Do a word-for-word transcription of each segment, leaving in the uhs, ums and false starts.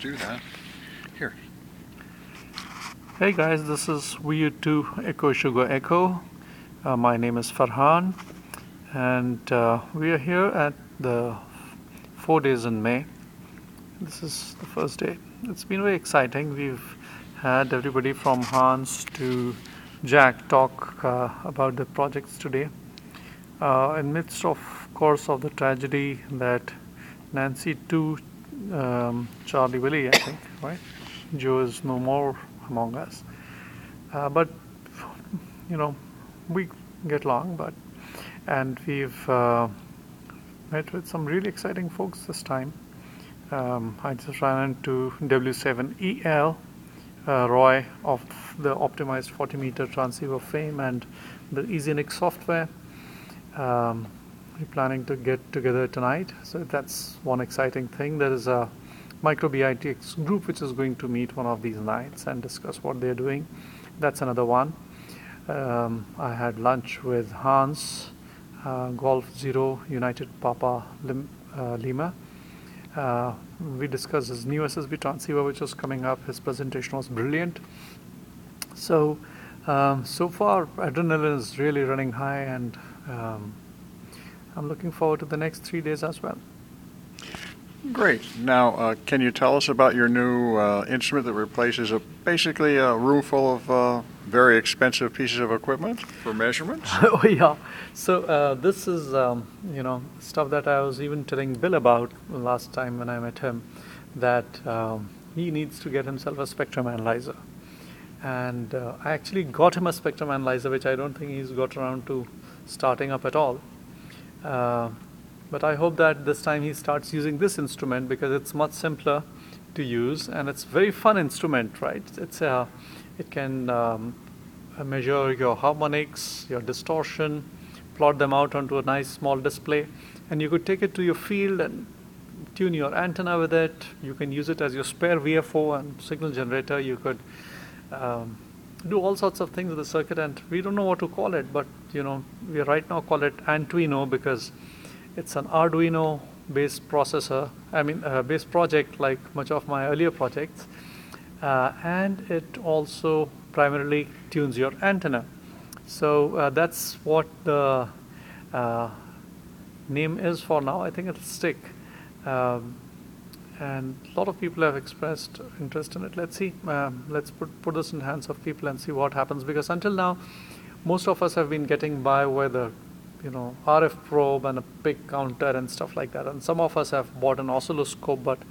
do that. Here. Hey guys, this is V U two Echo Sugar Echo. Uh, my name is Farhan, and uh, we are here at the four days in May. This is the first day. It's been very exciting. We've had everybody from Hans to Jack talk uh, about the projects today. Uh, in midst of course of the tragedy that Nancy two, um, Charlie Willie, I think, right? Joe is no more among us. Uh, but you know, we get along. But and we've uh, met with some really exciting folks this time. Um, I just ran into W seven E L, uh, Roy of the optimized forty meter transceiver fame and the EasyNIC software. Um, we're planning to get together tonight, so that's one exciting thing. There is a Micro B I T X group which is going to meet one of these nights and discuss what they're doing. That's another one. Um, I had lunch with Hans, uh, Golf Zero United Papa Lim, uh, Lima. Uh, we discussed his new S S B transceiver which was coming up. His presentation was brilliant. So, um, so far adrenaline is really running high, and um, I'm looking forward to the next three days as well. Great. Now, uh, can you tell us about your new uh, instrument that replaces a, basically a room full of uh, very expensive pieces of equipment for measurements? Oh yeah. So uh, this is um, you know stuff that I was even telling Bill about last time when I met him, that um, he needs to get himself a spectrum analyzer, and uh, I actually got him a spectrum analyzer which I don't think he's got around to starting up at all. Uh, But I hope that this time he starts using this instrument because it's much simpler to use and it's very fun instrument, right? It's a, it can um, measure your harmonics, your distortion, plot them out onto a nice small display, and you could take it to your field and tune your antenna with it. You can use it as your spare V F O and signal generator. You could um, do all sorts of things with the circuit, and we don't know what to call it, but you know, we right now call it Antuino because it's an Arduino based processor, I mean uh, based project like much of my earlier projects, uh, and it also primarily tunes your antenna. So uh, that's what the uh, name is for now. I think it'll stick, um, and a lot of people have expressed interest in it. Let's see, um, let's put, put this in the hands of people and see what happens, because until now most of us have been getting by with a you know, R F probe and a big counter and stuff like that. And some of us have bought an oscilloscope, but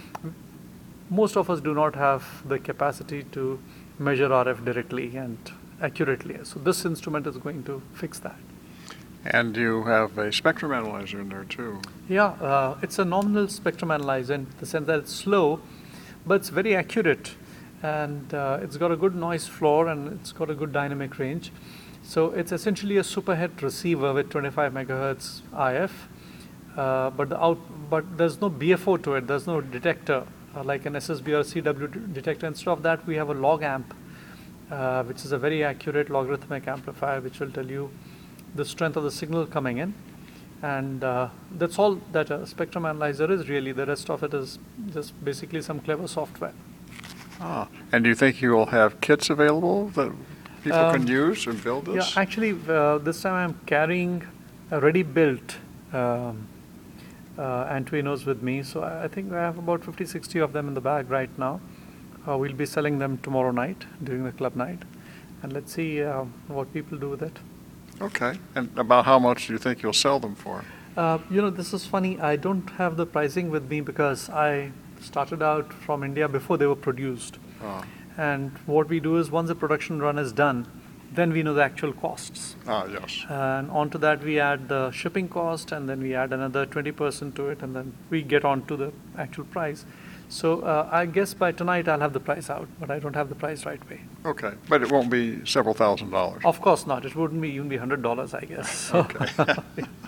most of us do not have the capacity to measure R F directly and accurately. So this instrument is going to fix that. And you have a spectrum analyzer in there too. Yeah, uh, it's a nominal spectrum analyzer in the sense that it's slow, but it's very accurate. And uh, it's got a good noise floor and it's got a good dynamic range. So it's essentially a superhet receiver with twenty-five megahertz I F, uh, but the out, but there's no B F O to it. There's no detector uh, like an S S B or C W detector. Instead of that, we have a log amp, uh, which is a very accurate logarithmic amplifier, which will tell you the strength of the signal coming in, and uh, that's all that a spectrum analyzer is really. The rest of it is just basically some clever software. Ah, and do you think you will have kits available that people Um, can use and build this? Yeah, actually, uh, this time I'm carrying a ready-built um, uh, Antuinos with me. So I, I think I have about fifty, sixty of them in the bag right now. Uh, we'll be selling them tomorrow night during the club night. And let's see uh, what people do with it. Okay. And about how much do you think you'll sell them for? Uh, you know, this is funny. I don't have the pricing with me because I started out from India before they were produced. Ah, And what we do is once the production run is done, then we know the actual costs. ah yes. And onto that we add the shipping cost, and then we add another twenty percent to it, and then we get on to the actual price. So uh, I guess by tonight I'll have the price out, but I don't have the price right way. Okay. But it won't be several thousand dollars. Of course not. It wouldn't be even be one hundred dollars, I guess. So Okay.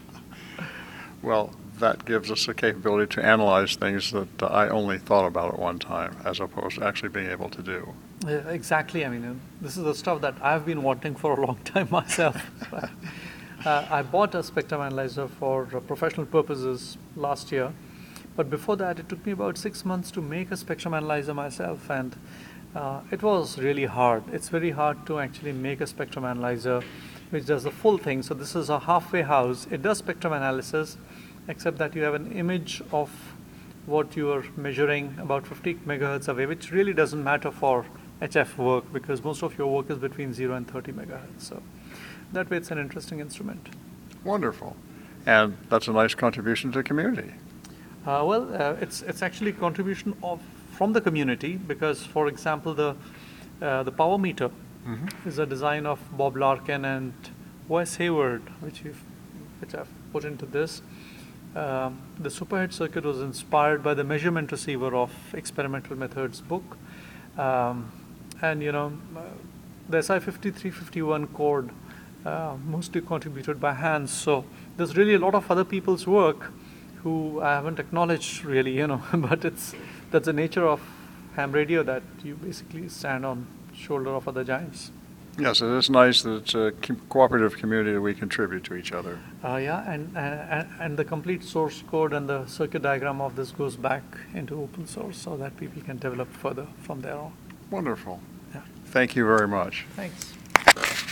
Well, that gives us the capability to analyze things that uh, I only thought about at one time, as opposed to actually being able to do. Yeah, exactly. I mean, uh, this is the stuff that I've been wanting for a long time myself. uh, I bought a spectrum analyzer for uh, professional purposes last year, But before that, it took me about six months to make a spectrum analyzer myself, and uh, it was really hard. It's very hard to actually make a spectrum analyzer which does the full thing. So this is a halfway house. It does spectrum analysis, except that you have an image of what you are measuring about fifty megahertz away, which really doesn't matter for H F work because most of your work is between zero and thirty megahertz. So that way it's an interesting instrument. Wonderful. And that's a nice contribution to the community. Uh, well, uh, it's it's actually a contribution of from the community because, for example, the uh, the power meter Mm-hmm. is a design of Bob Larkin and Wes Hayward, which we've, which I've put into this. Um, the superhead circuit was inspired by the measurement receiver of Experimental Methods book, um, and you know uh, the S I fifty-three fifty-one code uh, mostly contributed by Hans. So there's really a lot of other people's work who I haven't acknowledged really, you know, but it's that's the nature of ham radio that you basically stand on shoulder of other giants. Yes, it is nice that it's a co- cooperative community that we contribute to each other. Uh, yeah, and, and and the complete source code and the circuit diagram of this goes back into open source so that people can develop further from there on. Wonderful. Yeah. Thank you very much. Thanks.